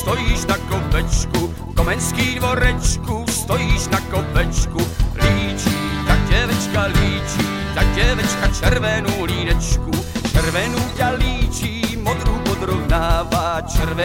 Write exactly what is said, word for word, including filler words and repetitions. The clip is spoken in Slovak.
stojíš na kopečku, Komenský dvorečku, stojíš na kopečku. Líčí, tak děvečka líčí, tak děvečka červenou línečku, červenou ťa líčí, modrú podrovnáva, červenou